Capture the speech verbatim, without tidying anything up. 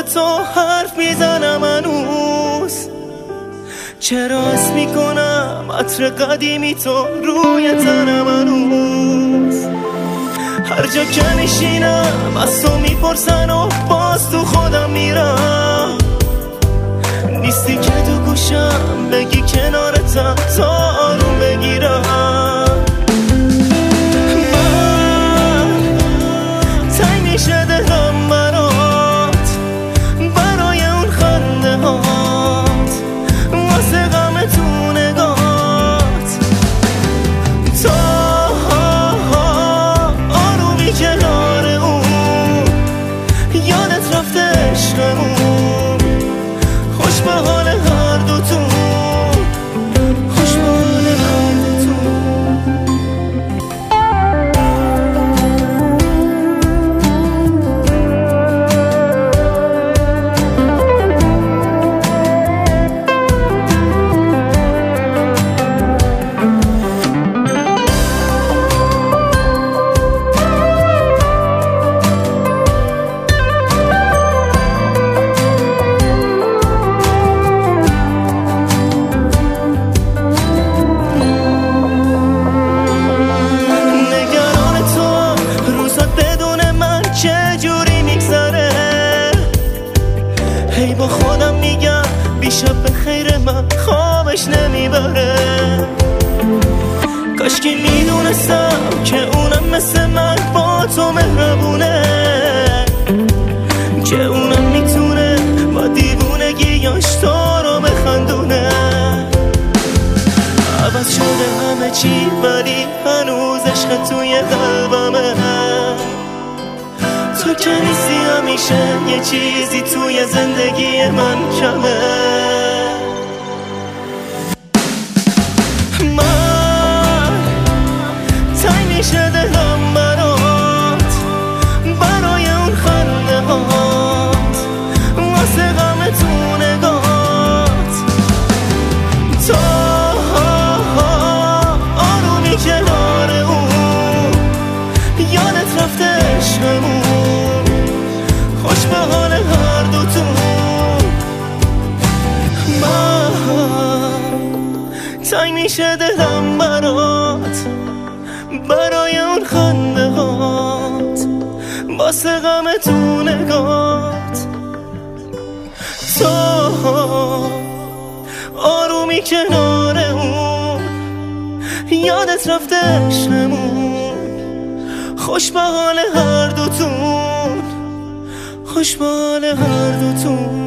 تو حرف میزنم هنوز، چرا حس میکنم عطر قدیمی تو روی تنم هنوز. هر جا که نشینم از تو میپرسن و باز تو خودم میرم، نیستی که تو گوشم بگی کنارتم تا آروم بگیرم. من تنگ میشه دلم برات، برای اون خنده هات، واسه غم تو نگات. تا آرومی کنار اون، یادت رفته عشقمون. خوش به حال هر دوتون، خوش به حال هر دوتون. هی با خودم میگم بیشب به خیر من خوابش نمیبره. کاشکی میدونستم که اونم مثل من با تو مهربونه، که اونم میتونه با دیوونگیاش تو رو بخندونه. عوض شده همه چی ولی هنوز عشق توی قلبمه. تو که نیستی همیشه یه چیزی توی زندگی من کمه. من تنگ میشه دلم برات، برای اون خنده هات، واسه غم تو نگات. تا آرومی کنار اون، یادت رفته عشقمون. خوش به حال هر دوتون. من تنگ میشه دلم برات، برای اون خنده هات، واسه غم تو نگات. تو آرومی کنار اون، یادت رفته عشقمون. خوش به حال هر دوتون، خوش به حال هر دوتون.